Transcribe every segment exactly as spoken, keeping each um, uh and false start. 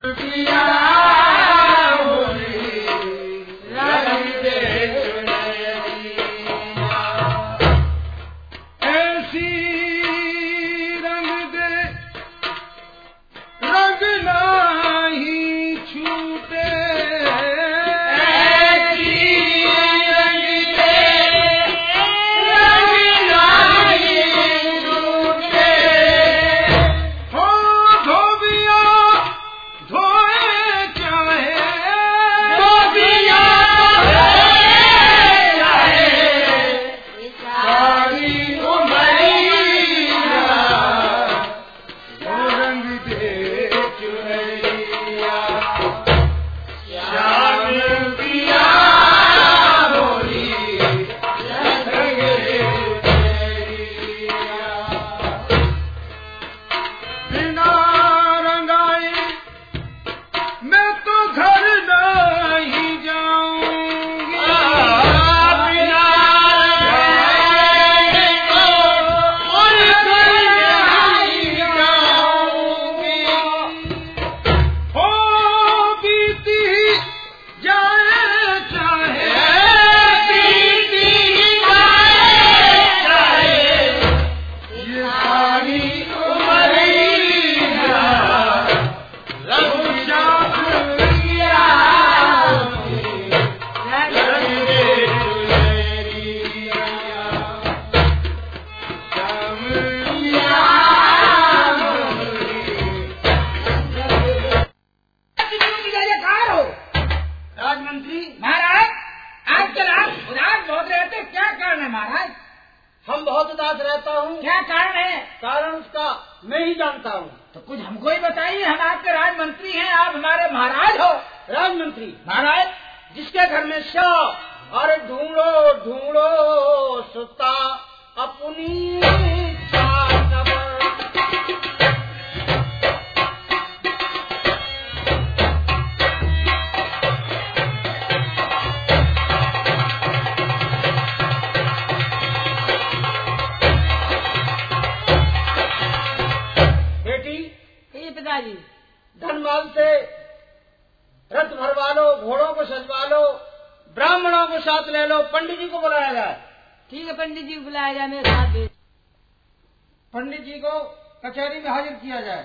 धनमाल से रथ भरवा लो, घोड़ों को सजवा लो, ब्राह्मणों को साथ ले लो, पंडित जी को बुलाया जाए। ठीक है, पंडित जी को बुलाया जाए, मेरे साथ भेज। पंडित जी को कचहरी में हाजिर किया जाए।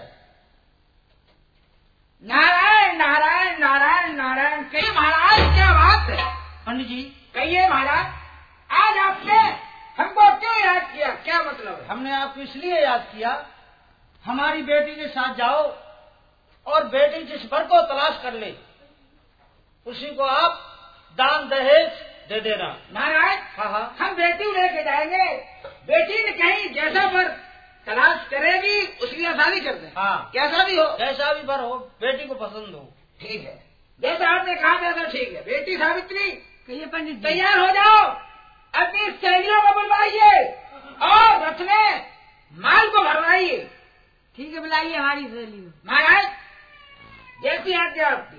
नारायण नारायण नारायण नारायण। कहिए महाराज, क्या बात है? पंडित जी कहिए महाराज, आज आपने हमको क्यों याद किया, क्या मतलब है? हमने आपको इसलिए याद किया, हमारी बेटी के साथ जाओ और बेटी जिस वर को तलाश कर ले उसी को आप दान दहेज दे देना। महाराज हाँ हाँ, हम बेटी लेके जाएंगे, बेटी ने कहीं जैसा वर तलाश करेगी उसकी शादी कर दे। हाँ, कैसा भी हो, जैसा भी वर हो, बेटी को पसंद हो। ठीक है, जैसा आपने कहा वैसा ठीक है। बेटी सावित्री कहिए पंडित जी, तैयार हो जाओ, अपनी सहेलियों को बुलवाइए और रथ में माल को भरवाइए। ठीक है, बुलाइए हमारी सहेली। महाराज जैसी आज्ञा आपकी।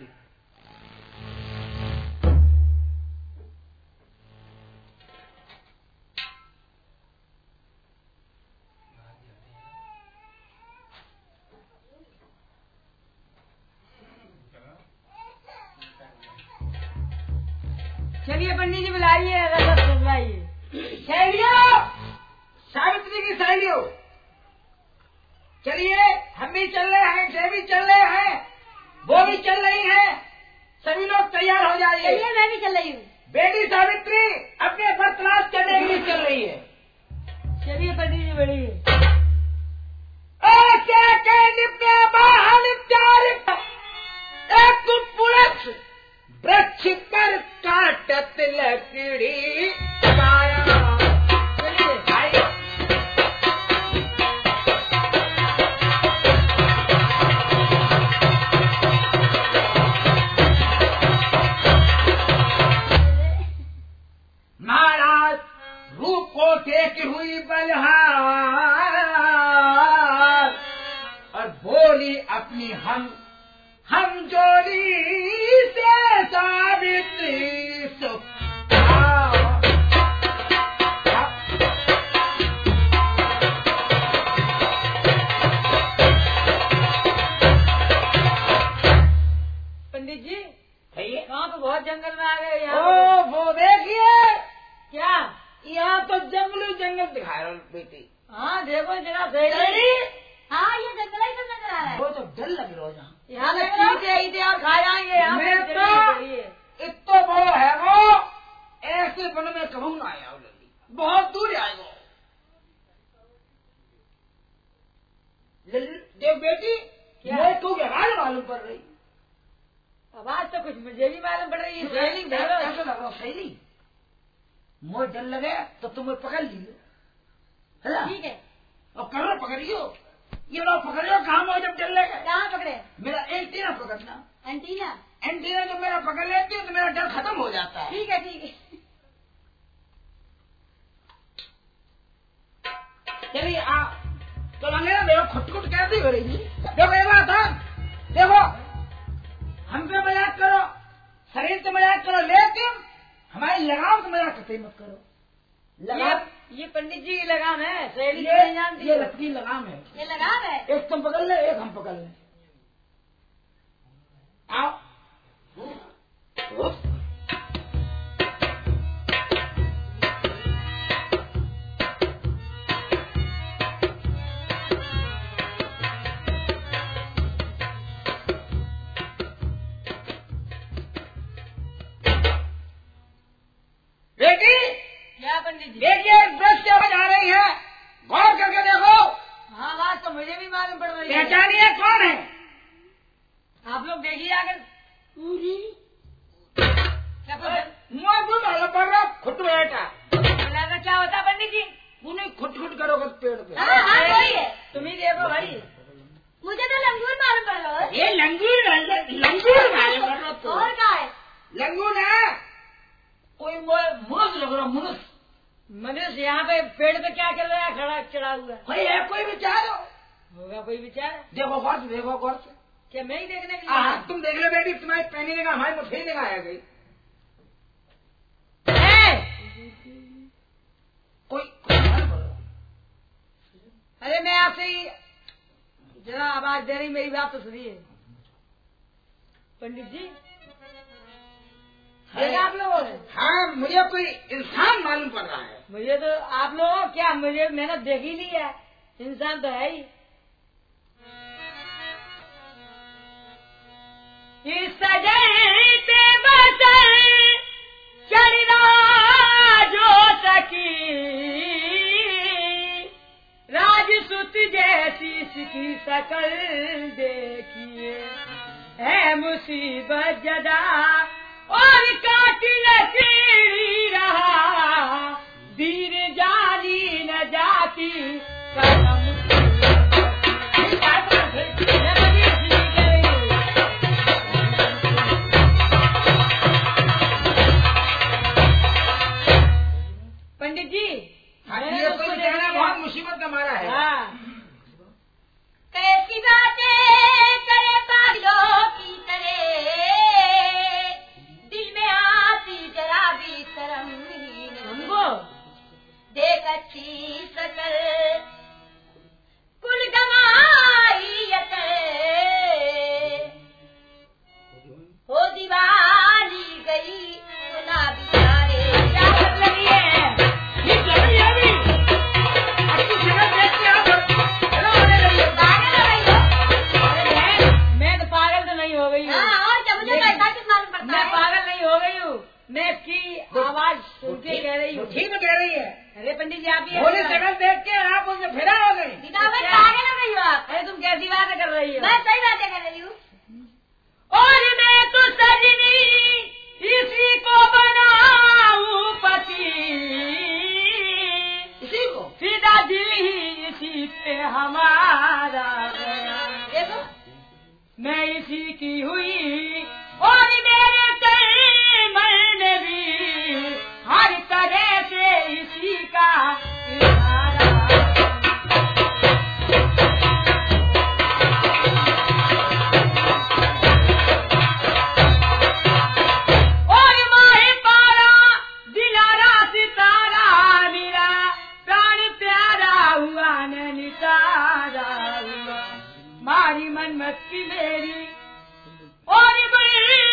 चलिए पंडित जी बुलाइए, रथ सजवाइए। सहेलियों, सावित्री की सहेलियों, चलिए, हम भी चल रहे हैं, से भी चल रहे हैं, वो भी चल रही हैं, सभी लोग तैयार हो जाइए। चलिए, मैं भी चल रही हूँ। बेटी सावित्री अपने पर तलाश करने के लिए चल रही है। चलिए पंडित जी बढ़िए। एक पुरुष वृक्ष पर काटत लकड़ी पाया। चलिए भाई, महाराज रूप को देख हुई बलहार और बोली अपनी हम हम जोड़ी से सावित्री सुखा। पंडित जी कहिए। कहाँ तो बहुत जंगल में आ गए यहाँ ओ वो देखिए, क्या? यहाँ तो जंगली जंगल दिखा रहा बेटी। हाँ देखो जरा सही। हाँ ये जंगल ही तो नजर आ रहा है। वो तो डर लग रहा है यहाँ पे चीते आई थे और खा जाएंगे यहाँ मैं पे। तो इतना बड़ा है वो, ऐसे वन में कहूँ ना आया वो लल्ली, बहुत दूर आए वो। लल्ली देख बेटी, मैं तू क्या मालूम पड़ रही? आवाज तो कुछ मुझे भी मालूम पड़ रही है। सहेली ऐसा लग रहा सहेली, मुझे डर लगे तो तुम्हें पकड़ लियो, है ठीक है। और करो पकड़ियो, ये लोग पकड़ियो। कहाँ मुझे जब डर लगे? कहाँ पकड़े? मेरा एंटीना पकड़ना। एंटीना? एंटीना जब मेरा पकड़ लेती है तो मेरा डर खत्म हो जाता है। ठीक है ठीक है। चलिए आ तो लगे देखो खुट खुट कैसी हो रही है। देखो ये बात है, देखो हम पे मजाक करो, शरीर से मजाक करो, लेकिन हमारी लगाम से मजाक करते मत करो। लगाम ये, ये पंडित जी की लगाम है, सहेली ये, नहीं जानती। ये लकड़ी लगाम है। ये लगाम है। एक तुम पकड़ ले, एक हम पकड़ ले। आओ बेटी, क्या पंडित जी? देखिए दृश्य आवाज आ रही है, गौर करके देखो। हाँ आवाज तो मुझे भी मालूम पड़ रही है। पहचानिए कौन है? आप लोग देखिए आकर। क्या पता? मुँह दूध मालूम पड़ रहा, खुट बैठा। तो क्या होता पंडित जी? उन्हें खुट खुट करोगे पेड़ पे। हाँ हाँ वही है। तुम ही देखो भाई। मुझे तो लंगूर मालूम पड़ रहा है। ये लंगूर लंगूर मालूम पड़ रहा तो। और क्या है? लंगूर है कोई मुनुष लग रहा, मुनुष। मनुष्य यहाँ पे पेड़ पे क्या कर रहा है? खड़ा चढ़ा हुआ है। कोई है, कोई विचार होगा कोई विचार? देखो गौर से, देखो गौर से। क्या मैं ही देखने के हाँ लिए? तुम देख लो बेटी, तुम्हारी पहनने का हमारी मुझे निगाह आ गई। कोई अरे मैं आपसे ही जरा आवाज दे रही, मेरी बात तो सुनिए पंडित जी। देखा आप लोगों ने? हाँ मुझे कोई इंसान मालूम पड़ रहा है। मुझे तो आप लोग क्या, मुझे मैंने देखी नहीं है, इंसान तो है ही। इस सजन पे बसल चढ़ना जो सकी, राजसुत जैसी इसकी शकल देखिए, है मुसीबत जदा और काटिल लकीरी रहा, दीर जानी न जाती कदम। पंडित जी ये कोई कहना बहुत मुसीबत का मारा है। हाँ। कैसी बातें करे पागलों की तरह, दिल में आती जरा भी शर्म ही नहीं। देख अच्छी शकल कुल गवाई अकल, हो दीवानी गई सुना बिचारे। क्या कर रही है? ये कर रही है अभी। अब तू जगह देख के आ चलो आने लगी है। पागल हो गई हो? अरे मैं मैं तो पागल तो नहीं हो गई हूँ। हाँ और क्या, मुझे लेकिन पैसा किस मालूम पड़ता मैं है? पागल नहीं हो गई हूँ, मैं की आवाज सुन के कह रही हूँ। ठीक में कह रही है। अरे पंडित जी आप ये भोली शक्ल देख के आप उससे फिरा हो गई। सीधा मैं पागल हो गई हो आप। अरे तुम कैसी बातें कर रही हो? मैं सही बातें कर रही हूँ। और मैं तो सजनी इसी को बनाऊं पति, इसी को सीधा दिल ही इसी पे हमारा गया। देखो मैं इसी की हुई और मेरे तन मन में भी हर तरह से इसी का इशारा। और माहे पारा दिलारा सितारा, मेरा प्राण प्यारा हुआ न निसारा हुआ, मारी मन मस्ती मेरी और बड़ी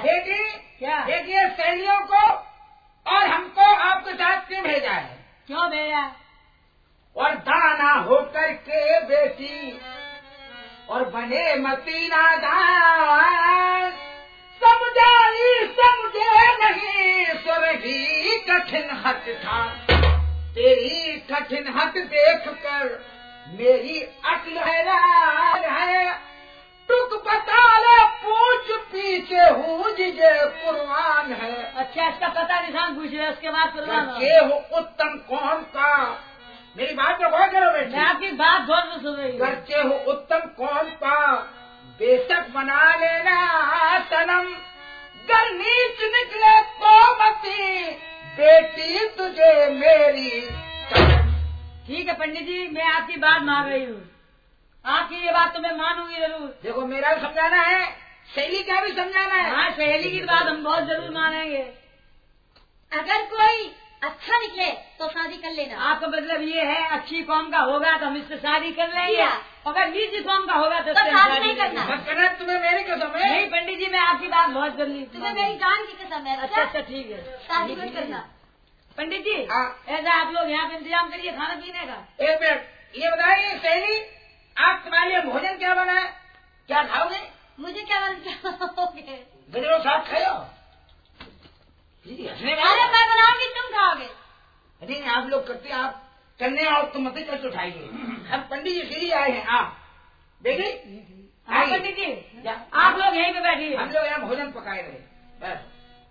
है। बेटी क्या? देखिए सहेलियों को और हमको आपके साथ क्यों भेजा है? क्यों भेजा? और दाना होकर के बेटी और बने मती नादान, समझाई समझे नहीं सुरही कठिन हट था। तेरी कठिन हट देख कर मेरी अकल हैरान है। टुक बता ले पूछ पीछे हूँ जिजे कुर्बान है। अच्छा, इसका पता निशान पूछ रहे, उसके बाद कुर्बान हो। ये हो उत्तम कौन का? मेरी बात को गौर करो बेटी। मैं आपकी बात गौर से सुन रही हूँ। करते हो उत्तम कौन का? बेशक बना लेना सनम, गर नीच निकले तो मती बेटी तुझे मेरी। ठीक है पंडित जी, मैं आपकी बात मान रही हूँ। आपकी ये बात तो मैं मानूंगी जरूर। देखो मेरा भी समझाना है, सहेली का भी समझाना है। हाँ, सहेली की बात हम बहुत जरूर मानेंगे। अगर कोई अच्छा निकले तो शादी कर लेना। आपका मतलब ये है अच्छी कौम का होगा तो हम इससे शादी कर लेंगे, किया। अगर नीची कौम का होगा तो तो इससे शादी शादी नहीं करना। मत करना तुम्हें मेरी कसम है। नहीं पंडित जी, मैं आपकी बात बहुत जल्दी तुम्हें मेरी जान की कसम है। अच्छा अच्छा ठीक है, शादी मत करना। पंडित जी हाँ। ऐसा आप लोग यहाँ पे इंतजाम करिए खाना पीने का। एक मिनट, ये बताइए सहेली, आप तुम्हारे लिए भोजन क्या बना है? क्या खाओगे? मुझे क्या बनाओगे? गजरों साथ खाओ। हंसने का अरे मैं बनाऊंगी, तुम खाओगे। नहीं, आप लोग करते, आप करने आओ तो मत कष्ट उठाइए। हम पंडित जी फ्री आए हैं। आप देखिए, हाँ पंडित जी, आप लोग यहीं पे बैठिए। हम लोग यहाँ भोजन पकाए रहे बस।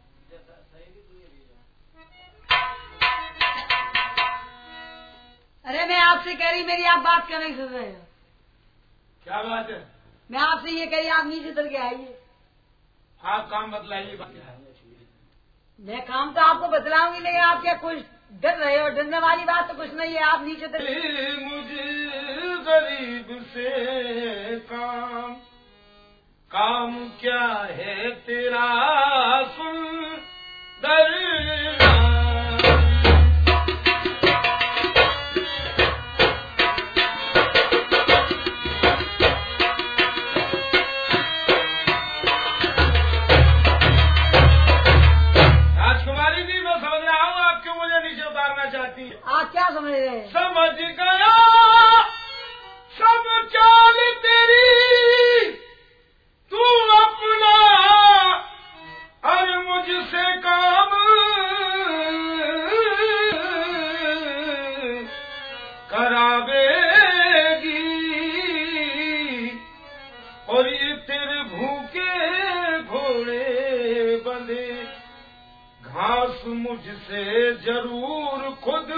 अरे मैं आपसे कह रही, मेरी आप बात क्यों नहीं सुन रहे हो? क्या बात है? मैं आपसे ये कह रही, आप नीचे उतर के आइए। आप काम बतलाइए। मैं काम तो आपको बतलाऊंगी, लेकिन आप क्या कुछ डर रहे हो? डरने वाली बात तो कुछ नहीं है, आप नीचे उतर। मुझे गरीब से काम काम क्या है तेरा सुंदर आप क्या समझ रहे हैं? समझ गया सब चाल तेरी, तू अपना और मुझसे काम करावेगी, और ये तेरे भूखे घोड़े बंधे घास मुझसे जरूर खुद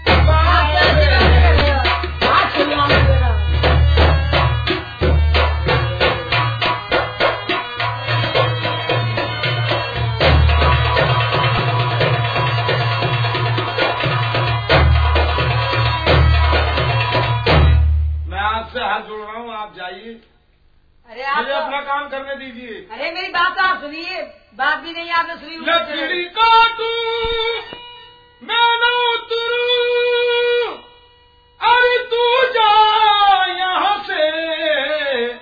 अरे आप मुझे अपना काम करने दीजिए। अरे मेरी बात तो आप सुनिए, बात भी नहीं आपने सुनी। लकड़ी काटू मैं न उतरू, अरे तू जा यहाँ से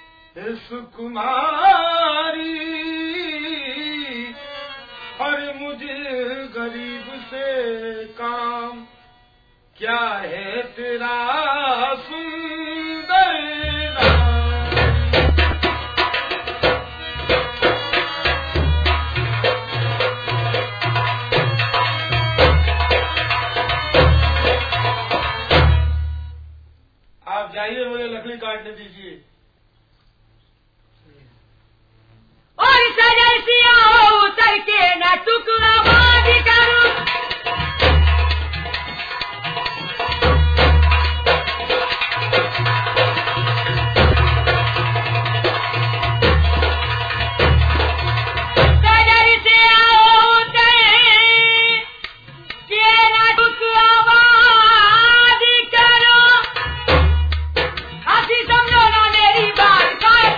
सुकुमारी, अरे मुझे गरीब से काम क्या है तेरा सुंदर जाइए, मुझे लकड़ी काटने दीजिए। और सजसिया उतर के न टुकड़ा बाजी करूं,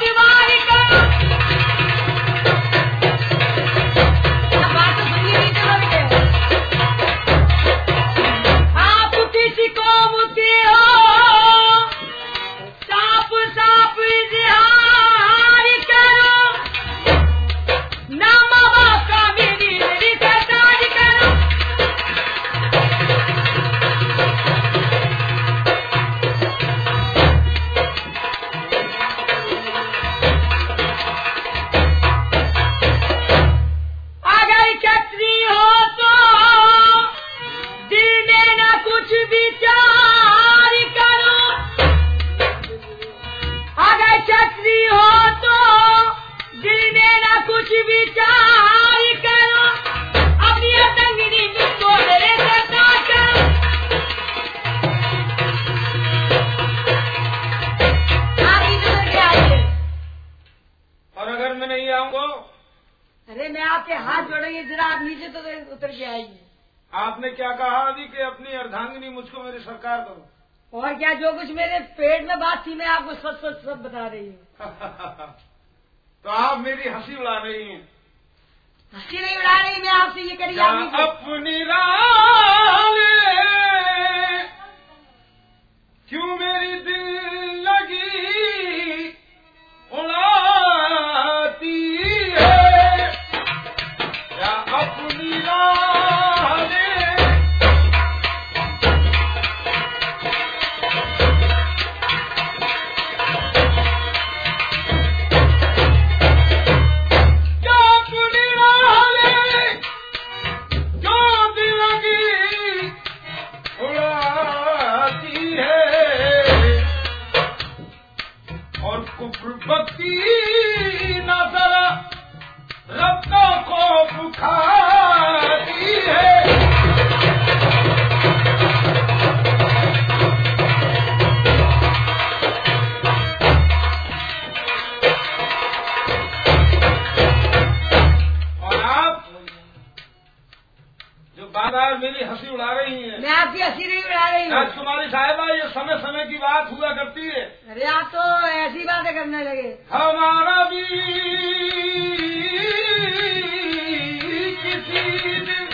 बात तो सुनिए। अरे मैं आपके हाथ जोड़ेंगे, जरा आप नीचे तो उतर के आइए। आपने क्या कहा अभी कि अपनी अर्धांगिनी मुझको मेरी सरकार करो? और क्या, जो कुछ मेरे पेट में बात थी मैं आपको सच सच सब बता रही हूँ। तो आप मेरी हंसी उड़ा रही हैं। हंसी नहीं उड़ा रही मैं आपसे, ये करिए आप अपनी राह क्यों मेरी दिल लगी उड़ाती है, या अपनी राह भक्ति नजर रब का खौफ खाती है। और आप जो बार बार मेरी हंसी उड़ा रही हैं। मैं आपकी हंसी नहीं उड़ा रही हूँ। राजकुमारी साहिबा, ये समय समय की बात हुआ करती है। अरे आप तो ऐसी बातें करने लगे। हमारा भी किसी दिन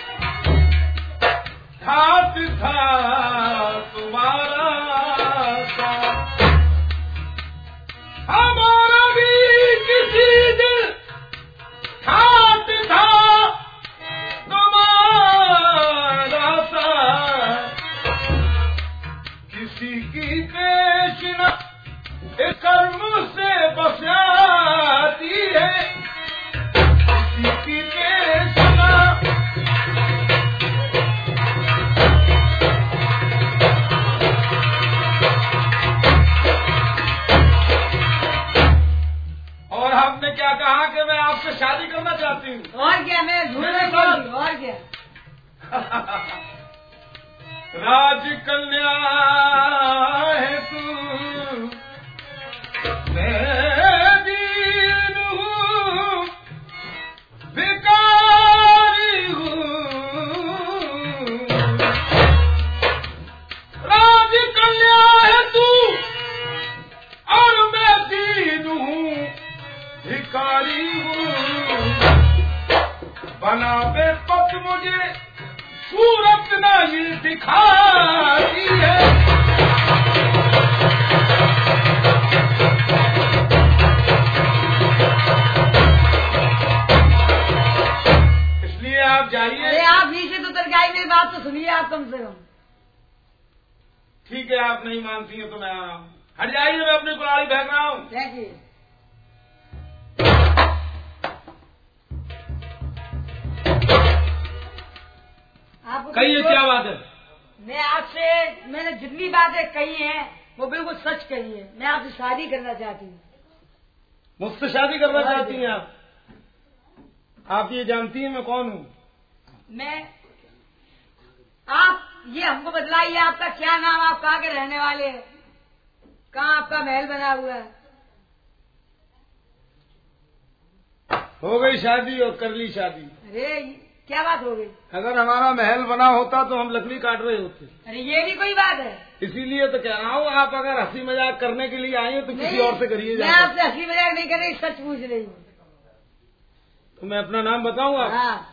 हाथ था तुम्हारा साथ, हमारा भी किसी दिन हाथ था तुम्हारा साथ, किसी की पेशना कर्म से बसाती है, किसी की पेशना और आपने क्या कहा कि मैं आपसे शादी करना चाहती हूँ? और क्या, मैं झूठ नहीं बोलती। और क्या, राजकन्या है तू, मैं दीन हूँ, भिखारी हूँ, राजकन्या है तू और मैं दीन हूँ, भिखारी हूँ, बनावे पत मुझे सूरत नहीं दिखाती है। इसलिए आप जाइए। अरे आप नीचे तो उतर के आई, मेरी बात तो सुनिए आप कम से कम। ठीक है, आप नहीं मानती हैं तो मैं आ रहा हूँ। हट जाइए, मैं अपनी कुल्हाड़ी फेंक रहा हूँ। देखिए, आपको कहिए क्या बात है? मैं आपसे, मैंने जितनी बातें कही हैं वो बिल्कुल सच कही है। मैं आपसे शादी करना चाहती हूँ। मुझसे शादी करना चाहती हैं आप? आप ये जानती हैं मैं कौन हूँ? मैं, आप ये हमको बतलाइए, आपका क्या नाम, आप कहाँ के रहने वाले हैं, कहाँ आपका महल बना हुआ है? हो गई शादी और कर ली शादी। अरे क्या बात हो गई? अगर हमारा महल बना होता तो हम लकड़ी काट रहे होते। अरे ये भी कोई बात है? इसीलिए तो कह रहा हूँ, आप अगर हंसी मजाक करने के लिए आई हो तो किसी और से करिए। मैं आपसे हंसी मजाक नहीं कर रही, सच पूछ रही हूँ। तो मैं अपना नाम बताऊंगा? हाँ।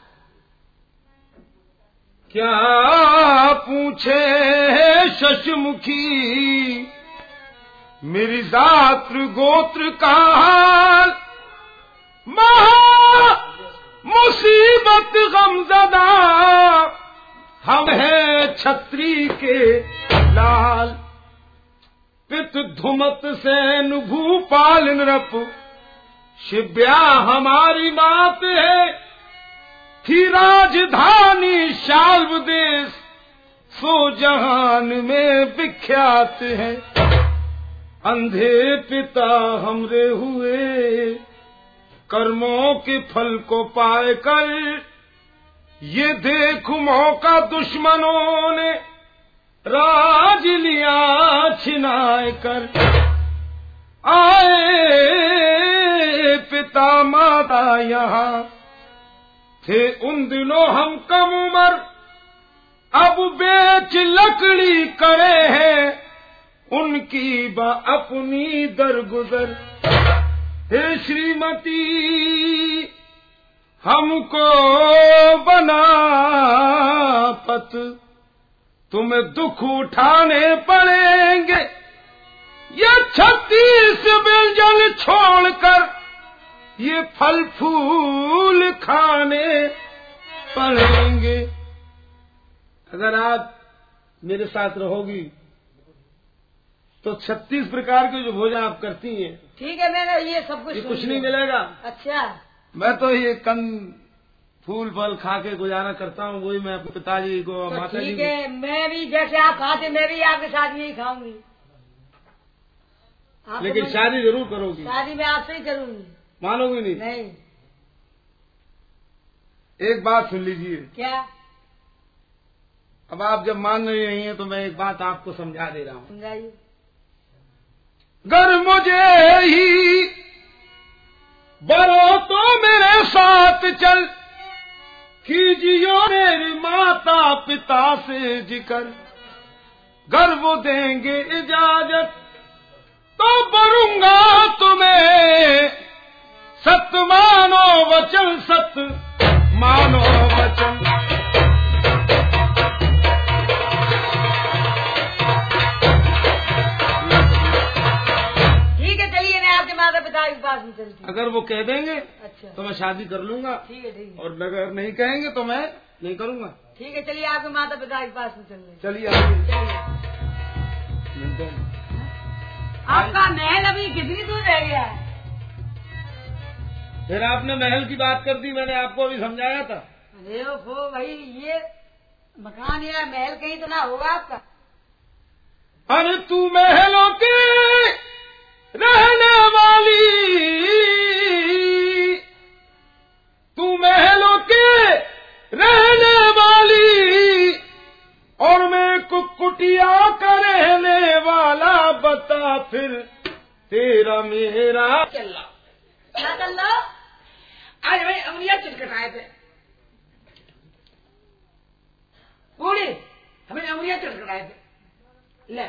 क्या पूछे शशमुखी मेरी दात्र गोत्र का हाल, महा मुसीबत गमज़दा हम हैं छत्री के लाल, पित धुमत सेन भूपाल नृप शिव्या हमारी मात है, थी राजधानी शाल्व देश सो जहान में विख्यात है, अंधे पिता हमरे हुए कर्मों के फल को पाए कर, ये देख मौका दुश्मनों ने राज लिया छिनाए कर, आए पिता माता यहाँ थे उन दिनों हम कम उम्र, अब बेच लकड़ी करे हैं उनकी बा अपनी दरगुजर। हे श्रीमती हमको बना पत, तुम्हें दुख उठाने पड़ेंगे, ये छत्तीस व्यंजन छोड़कर ये फल फूल खाने पड़ेंगे। अगर आप मेरे साथ रहोगी तो छत्तीस प्रकार के जो भोजन आप करती हैं, ठीक है, मैंने ये सब कुछ ये सुन कुछ लिया। नहीं मिलेगा। अच्छा, मैं तो ये कंद फूल फल खा के गुजारा करता हूँ, वही मैं अपने पिताजी को तो माता जी ठीक को। है, मैं भी जैसे आप खाते मैं भी आपके साथ यही खाऊंगी। आपको लेकिन मैं- शादी जरूर करोगी, शादी मैं आपसे ही करूंगी। मानोगी नहीं? नहीं। एक बात सुन लीजिए, क्या? अब आप जब मान रही नहीं है तो मैं एक बात आपको समझा दे रहा हूँ। समझाइए। गर मुझे ही बरो तो मेरे साथ चल, कीजियो मेरी माता पिता से जिक्र, गर वो देंगे इजाजत तो बरूंगा तुम्हें, सत मानो वचन सत मानो वचन। ठीक है, चलिए मैं आपके माता पिता के पास में चलती हूँ। अगर वो कह देंगे अच्छा, तो मैं शादी कर लूंगा, ठीक है, ठीक है, और अगर नहीं कहेंगे तो मैं नहीं करूंगा। ठीक है, चलिए आपके माता पिता के पास में चल रहे हैं। चलिए आइए। चलिए। मिलते हैं। आपका महल अभी कितनी दूर रह गया है? फिर आपने महल की बात कर दी, मैंने आपको अभी समझाया था। अरे वो भाई, ये मकान या महल कहीं तो ना होगा आपका? अरे तू महलों के रहने वाली, तू महलों के रहने वाली, और मैं कुकुटिया का रहने वाला, बता फिर तेरा मेरा चल लो क्या कर लो? आज हमें अंगुलियां चिटकटाए थे बूढ़ी, हमें अंगुलियां चिटकटाए थे। ले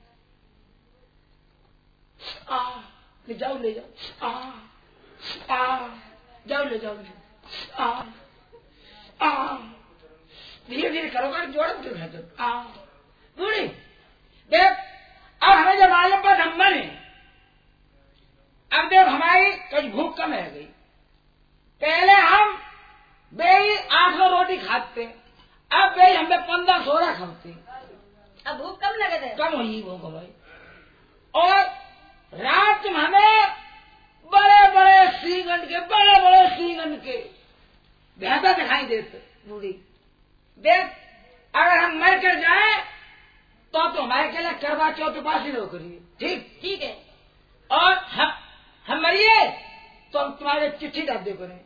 आ ले जाओ ले जाओ आ आ जाओ ले जाओ ले आ आ धीरे धीरे करोगे जोड़ दो आ बूढ़ी देख, अब हमें जब मालूम पर नंबर है, अब देख हमारी कहीं भूख कम रह गई। पहले हम बेई आठ सौ रोटी खाते, अब बेई हमें पंद्रह सोलह खाते। अब भूख कम लगे थे? कम हुई वो भाई। और रात में हमें बड़े बड़े सींगन के बड़े बड़े सींगन के बेहतर दिखाई देते। बूढ़ी देख, अगर हम मर कर जाए तो तो हमारे के लिए करवा चौथ उपास ही करिए, ठीक ठीक है। और हम हम मरिए तो हम तुम्हारे चिट्ठी डाल दे करें।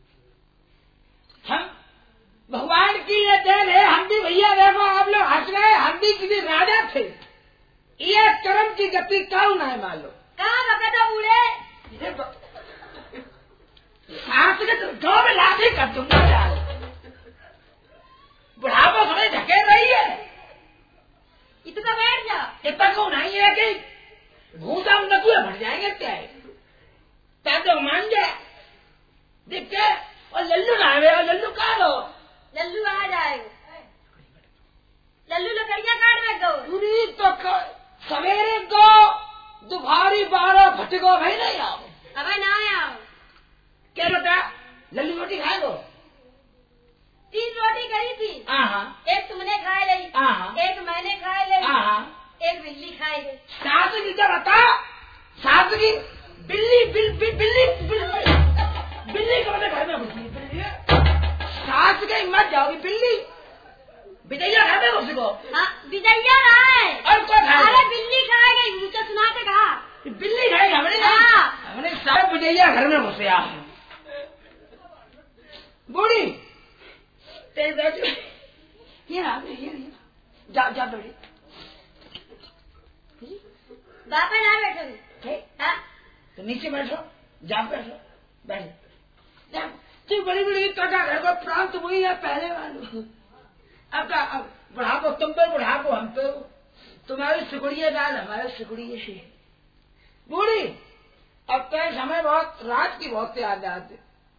हम भगवान की ये देन है, हम भी भैया देखो आप लोग हंस रहे, हम भी किसी राजा थे। ये कर्म की गति कौन है मान लो? कहाँ बका था बूढ़े? सांस के तो दो में लाठी कर दूंगा यार। बुढ़ापा समय ढके रही है, इतना बैठ जा। इतना को नहीं है कि भूता हम नकुए भर जाएंगे क्या है? तो मान जाए देख के, और लल्लू ना आवे, और लल्लू कहा लो लल्लू आ जाएगा। लल्लू लकड़ियाँ काट में दो। पूरी तो क- सवेरे को दोपहरी बारह भटको भाई नहीं आओ। अबे ना आओ। क्या बता, लल्लू रोटी खा लो। तीन रोटी करी थी, हाँ एक तुमने खाए ली, हाँ एक मैंने खाए ली, हाँ एक बिल्ली खाई गई। सास की क्या बता, सास की बिल्ली बिल, बिल, बिल्ली बिल, बिल, बिल्ली को घर में घुसी बिल्ली, सास के मत जाओगी बिल्ली बिजैया घर में घुसी को। हाँ, बिजैया रहा है। और कौन खाएगा? अरे बिल्ली खाए गई, मुझे सुना के कहा। बिल्ली खाएगी हमने नहीं। हाँ। हमने सारे बिजैया घर में घुसे आ बूढ़ी तेज बैठ ये ना ये नहीं जा जा बेटी बापा ना बैठोगी? ठीक हाँ? तो नीचे बैठो, जा बैठो, बैठो, जा तू बड़ी बड़ी तका घर को प्रांत वही है पहले वालों। अब का अब बढ़ा को तुम पे बढ़ा को हम पे, तुम्हारी सिकुड़िए डाल हमारे सिकुड़िए से बूढ़ी। अब तो समय बहुत रात की बहुत याद आते।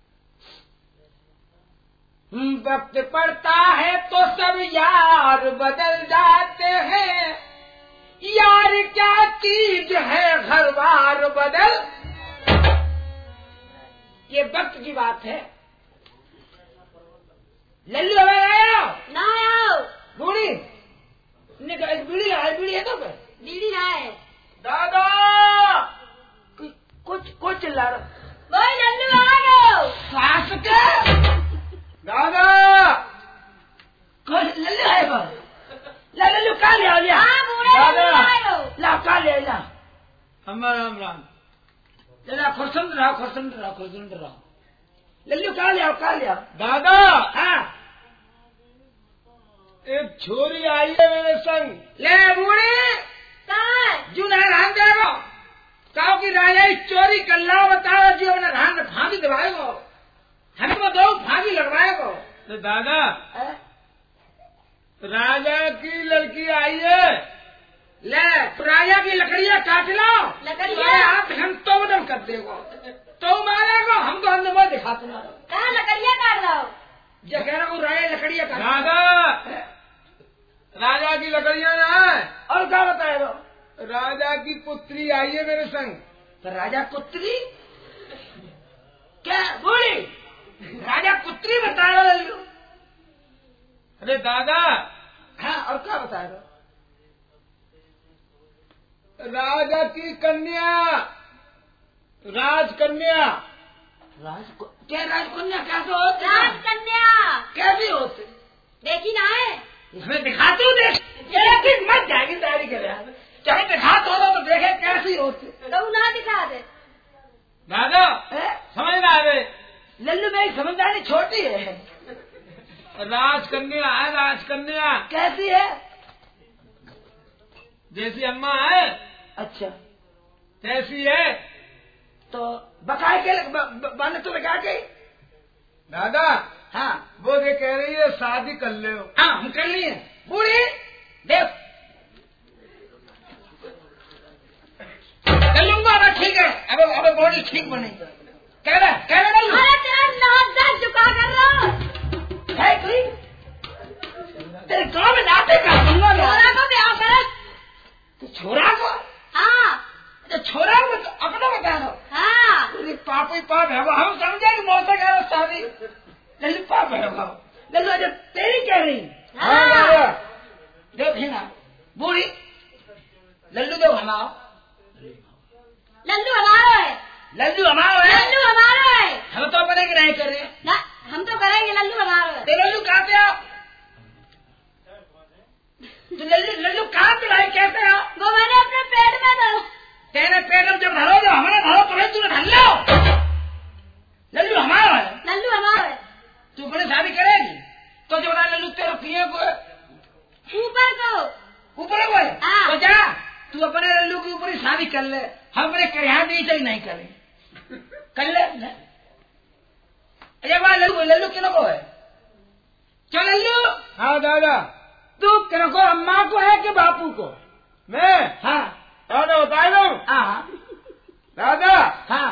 वक्त पड़ता है तो सब यार बदल जाते हैं, यार क्या चीज है घर बार बदल। ये वक्त की बात है। लल्लू हमें आया ना आओ बूढ़ी एक बीड़ी है, बीड़ी है तो दीदी ना है दादा कुछ कुछ चिल्ला रहा। वही लल्लू आ गयो सास के दादा कुछ लल्लू है बस। ला लल्लू का ले आओ हाँ बूढ़े लल्लू आयो ला का ले ला। अम्मा राम राम। जरा खुशंद रहो खुशंद रहो खुशंद रहो। लल्लू का ले आओ का ले आओ। दादा हाँ एक छोरी आई है मेरे संग। ले बूढ़ी कहाँ जू ना रान देगो कहो की राजा चोरी कर लाओ बताओ जी अपने रान में फांसी दबाएगो हमको दो फांसी लगवाएगो। तो दादा है? राजा की लड़की आई है। ले तो राजा की लकड़ियाँ काट लो लकड़ियाँ? आप हम तो उदम कर देगो तो मारेगो हमको हम दिखा तुम कहाँ लकड़ियाँ काट लो जो कह रहा हूँ राजा लकड़ियाँ काट दादा राजा की लकड़ियाँ ना है और क्या बताएगा। राजा की पुत्री आई है मेरे संग। तो राजा पुत्री क्या बोली राजा पुत्री बताएगा लल्लू। अरे दादा हाँ और क्या बताएगा। राजा की कन्या राजकन्या। राज क्या राजकन्या कैसे होती है? राजकन्या कैसी होती देखी ना है इसमें दिखाती हूँ देख एक दिन मत जाएगी तैयारी करे चाहे दिखाते हो तो देखे कैसी होती। तो ना दिखा दे दादा है? समझ ना आ रहे। लल्लू मेरी समझदारी छोटी है। राजकन्या है राजकन्या कैसी है? जैसी अम्मा है अच्छा कैसी है। तो बकाए के बने तो लगा के दादा हाँ वो ये कह रही है शादी कर ले। हाँ हम कर लिए बूढ़ी देख लूंगा ना ठीक है अब अब बॉडी ठीक बने कह रहा कह रहा नहीं अरे तेरा नाक दांत झुका कर रहा है कोई तेरे गाँव में नाते का दूंगा छोरा को ब्याह कर तो छोरा को हाँ तो छोरा को तो अपना बता दो। हाँ अरे पाप ही पाप है वो हम समझे कि मौसा कह रहा शादी लल्लू पाप है वो लल्लू अजय तेरी कह रही हाँ दादा देखी ना बूढ़ी लल्लू दो हमारा लल्लू हमारा है लल्लू हमारा है लल्लू हमारा है हम तो अपने की नहीं कर रहे ना हम तो करेंगे लल्लू हमारा है तो लल्लू कहाँ पे आओ तो लल्लू लल्लू कहाँ पे लाए कैसे आओ वो मैंने अपने पेट में दो तेरे पेट में जब धरो जो हमारा धरो तो तूने धर लो लल्लू हमारा है लल्लू हमारा है तू अपने शादी करेगी तो जो बता लल्लू तेरे पिए को ऊपर को ऊपर को है हाँ। तो जा तू अपने लल्लू के ऊपर ही शादी कर ले हम अपने करिया नहीं चाहिए नहीं करें कर ले एक बार लल्लू लल्लू किन को है क्यों लल्लू हाँ दादा तू किन को अम्मा को है कि बापू को मैं हाँ दादा बता दो हाँ दादा हाँ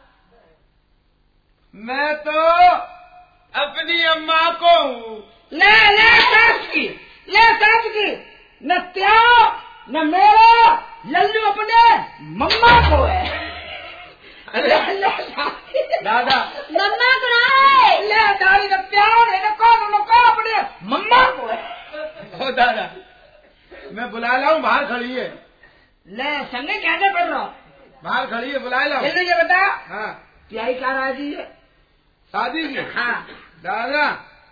मैं तो अपनी अम्मा को हूँ। ले ले सास की ले सास की न त्याग न मेरा लल्लू अपने मम्मा को है ले ले दादा मम्मा को ना है ले दादी न प्यार है न कौन न कौन अपने मम्मा को है ओ दादा मैं बुला लाऊं बाहर खड़ी है। ले संगे कैसे पढ़ रहा बाहर खड़ी है बुला लाऊं। जल्दी ये बता हाँ प्याई का राजी है शादी की हाँ दादा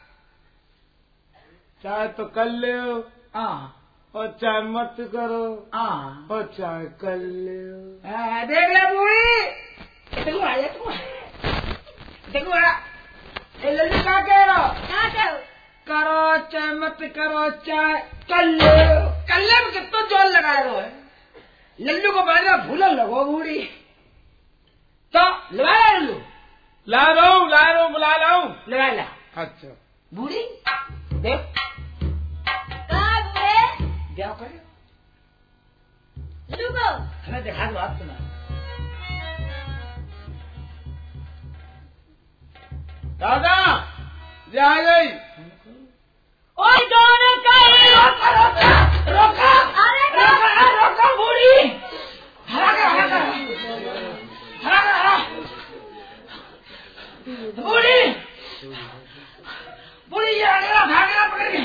चाहे तो कर ले हाँ और चाहे मत करो हाँ और चाहे कर ले। हाँ, देख ले बूढ़ी देखो आया तू देखो आ ये लल्लू क्या कह रहा क्या कहो करो चाहे मत करो चाहे कर ले कर ले में कितना जोर लगा रहे हो है लल्लू को बाजा भूलो लगो बूढ़ी तो लगा लल्लू ला रहा हूँ ला रहा हूँ बुला लाऊं। लगा ला। अच्छा बूढ़ी देख कहाँ हुए? क्या करे लुको हमें देखा दो आप सुना। दादा जा गई। और दोनों का रोका रोका रोका अरे रोका रोका बूढ़ी हरा कर हरा कर हरा कर हरा बूढ़ी बूढ़ी ये आगेला भागेला पकड़ के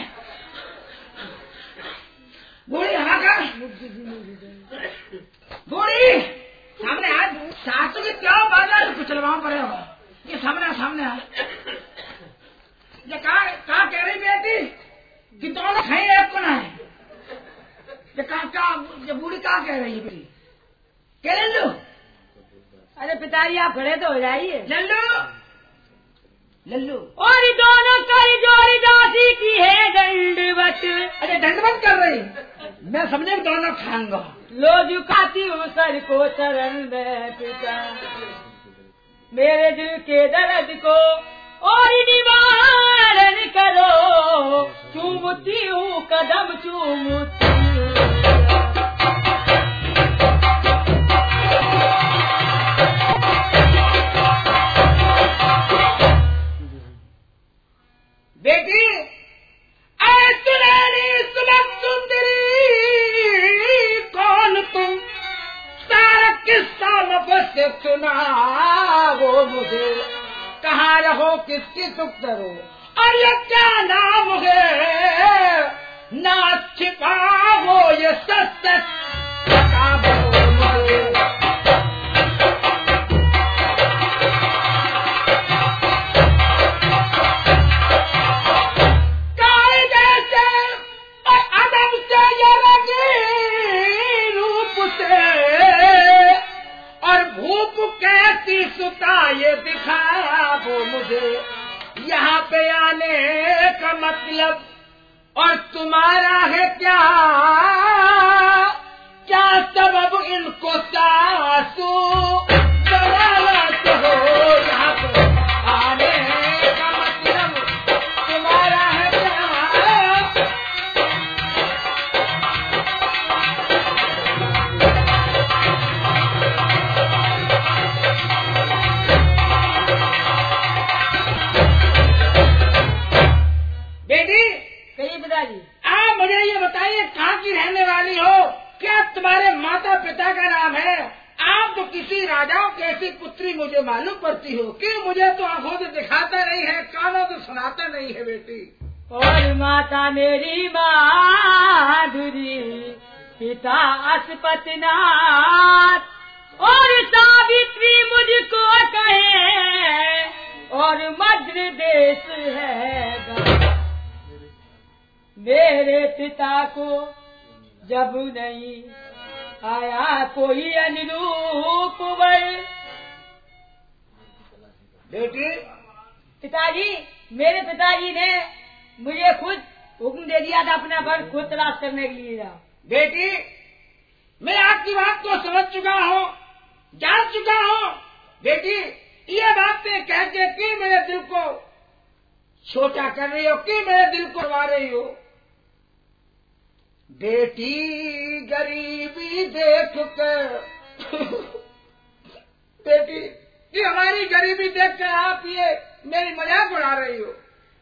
बूढ़ी हरा कर बूढ़ी सामने आ सासू की क्या बाजार कुछ चलवाना पड़ेगा। ये सामने सामने आ ये कहा कहा कह रही बेटी कि दोनों खाई एक को ना है ये कहा कहा ये बूढ़ी कहा कह रही है बेटी क्या लल्लू। अरे पिताजी आप खड़े तो हो जाइए। लल्लू लल्लू और दोनों का जोड़ी दासी की है दंडवत। अरे दंडवत कर रही मैं समझे दोनों खाऊंगा। लो झुकाती हूँ सर को चरण में पिता मेरे दिल के दर्द को और निवारण करो। चूमती हूँ कदम चूमती बेटी ऐ सुनहरी सुलभ सुंदरी कौन तुम सारा किस्सा मुझसे सुना वो मुझे कहाँ रहो किसकी सुख करो और ये क्या नाम है ना छिपा वो ये सच सच बता दो मुझे। कैसी सुता ये दिखाया वो मुझे यहाँ पे आने का मतलब और तुम्हारा है क्या क्या सबब इनको सासू हो यहाँ पे आने का मतलब तुम्हारा है क्या। बेटी कहिए पिताजी। आप मुझे ये बताइए कहाँ की रहने वाली हो क्या तुम्हारे माता पिता का नाम है। आप तो किसी राजाओं की ऐसी पुत्री मुझे मालूम पड़ती हो कि मुझे तो आंखों से दिखाता नहीं है कानों से सुनाता नहीं है बेटी। और माता मेरी माधुरी पिता अस्पतनाथ और सावित्री मुझको कहे और मध्य देश है। मेरे पिता को जब नहीं आया कोई अनुरूप वर। बेटी पिताजी मेरे पिताजी ने मुझे खुद हुक्म दे दिया था अपना वर खुद तलाश करने के लिए। बेटी मैं आपकी बात को समझ चुका हूँ जान चुका हूँ। बेटी ये बातें कह के कि मेरे दिल को छोटा कर रही हो कि मेरे दिल को दबा रही हो। बेटी गरीबी देख कर बेटी ये हमारी गरीबी देख कर आप ये मेरी मजाक उड़ा रही हो।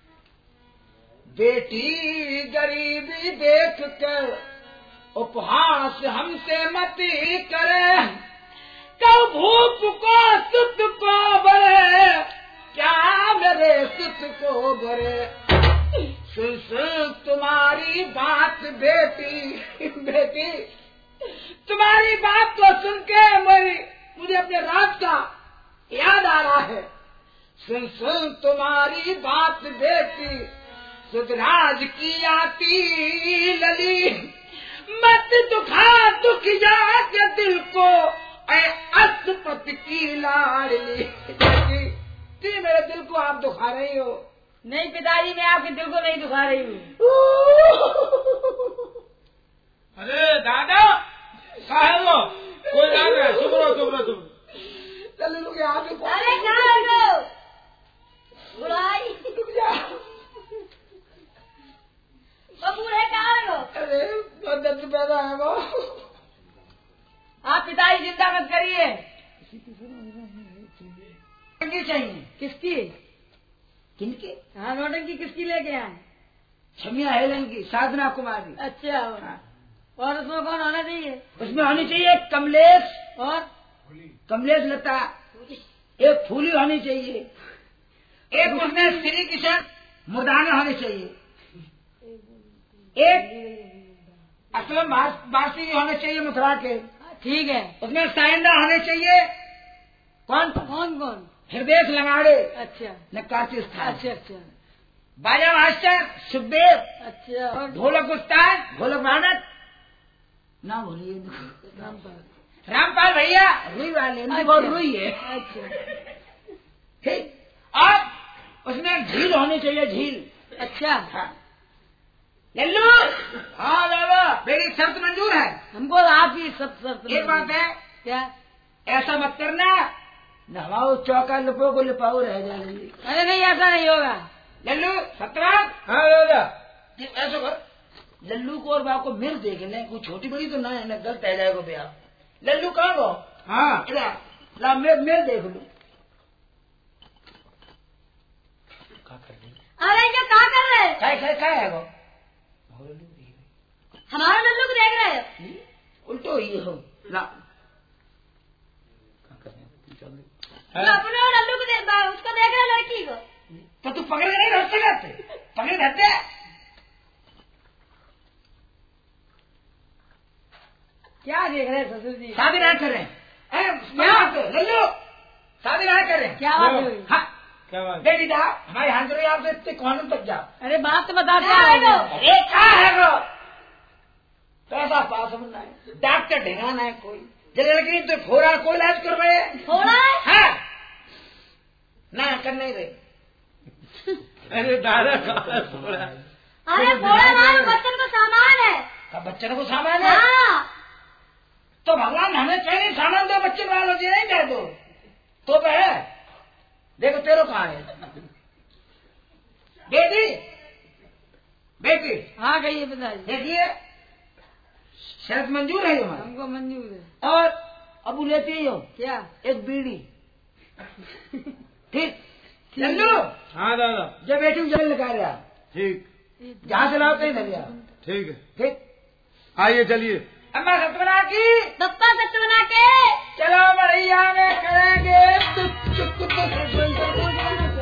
बेटी गरीबी देख कर उपहास हमसे मत करे कब भूप को सुत को बरे क्या मेरे सुत को बरे। सुन सुन तुम्हारी बात बेटी बेटी तुम्हारी बात को सुन के मेरी मुझे अपने राज का याद आ रहा है। सुन सुन तुम्हारी बात बेटी सुधराज की आती लली मत दुखा दुख जा के दिल को अस्पत की लाडली। बेटी मेरे दिल को आप दुखा रही हो। नहीं पिताजी मैं आपके दिल को नहीं दुखा रही हूँ। अरे दादा साहब कोई आ गया चुप रहो चुप रहो चुप चलो लोग यहाँ पे अरे क्या हो बुढ़ाई अरे बहुत दर्द पैदा है वो। आप पिताजी चिंता मत करिए। नौटंकी चाहिए। किसकी? किनकी? हाँ, नौटंकी किसकी लेके आए? छमिया हेलन की, साधना कुमारी। अच्छा। हाँ। और उसमें कौन होना चाहिए? उसमें होनी चाहिए कमलेश और कमलेश लता, एक फूली होनी चाहिए, एक उसमें श्री किशन मुर्दाने होने चाहिए, एक असलम बासी होने चाहिए मथुरा के। ठीक है। उसमें साइंदा होने चाहिए। कौन कौन कौन? हृदय लगाड़े। अच्छा। नक्काची स्थान। अच्छा अच्छा बाजा मास्टर सुखदेव। अच्छा। और ढोलक उस्ताद ढोलक मानक ना भूलिए रामपाल। रामपाल भैया रुई वाले। अच्छा। बहुत रुई है। अच्छा। ठीक। और उसमें झील होनी चाहिए, झील। अच्छा। हाँ। लल्लू। हाँ दादा, मेरी शर्त मंजूर है। हमको आप ही सब सब एक बात है, क्या? ऐसा मत करना नवाओ चौका लुपो को लिपाओ रह जाएंगे। अरे नहीं, ऐसा नहीं होगा। लल्लू सत्रह। हाँ दादा। ऐसा कर, लल्लू को और बाप को मिल देख ले, कोई छोटी बड़ी तो ना है ना, गलत है जाएगा भैया। लल्लू कहाँ हो? हाँ ला मिल मिल देख लू। अरे ये क्या कर रहे हैं? काय काय काय है वो? हमारे लल्लू को देख रहे हो? उल्टो ही हो ला। तो अपने लल्लू को देख, उसको देख रहे हो, लड़की को। तो तू पकड़ के नहीं रख सकते? पकड़ रहते क्या देख रहे हैं ससुर जी? शादी ना करें। लल्लू शादी ना करें। क्या बात हुई? हाँ क्या बात? बेटी जा हमारे हाथ जोड़े, आपसे इतने कॉन्वेंट तक जाओ। अरे बात तो बता क्या हाँ, है? लो। अरे क्या है वो? पैसा पास होना है, डॉक्टर ढेगाना है कोई, जब लड़की तो फोड़ा कोई इलाज करवाए। थोड़ा है? हाँ ना कर नहीं रहे। अरे दादा कहाँ थोड़ा? अरे थोड़ा लाओ, बच्चन को सामान है। का बच्चन को सामान है? हाँ। तो भगवान हमें चाहिए सामान दो, बच्चे वालों जी नहीं दे दो तो है। देखो तेरो कहाँ है बेटी? बेटी हाँ कहिए पिताजी। देखिए शर्त मंजूर है हमारी। हमको मंजूर है। और अब लेते ही हो क्या? एक बीड़ी। ठीक लल्लू। हाँ दादा। जब बेटी जल लगा रहा ठीक जहाँ से लाओ कहीं धरिया। ठीक है। ठीक आइए चलिए। अम्मा सतवना की पप्पा सच बना के चलो बढ़िया में करेंगे।